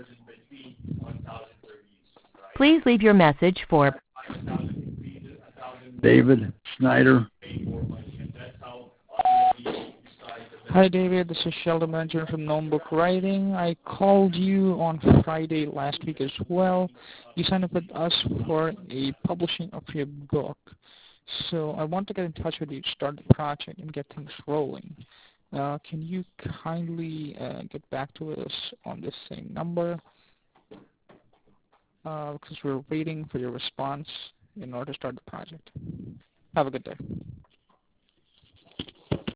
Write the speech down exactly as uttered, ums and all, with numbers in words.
Please leave your message for David Snyder. Hi, David. This is Sheldon Manager from Gnome Book Writing. I called you on Friday last week as well. You signed up with us for a publishing of your book. So I want to get in touch with you to start the project and get things rolling. Uh, can you kindly uh, get back to us on this same number? Uh, because we're waiting for your response in order to start the project. Have a good day.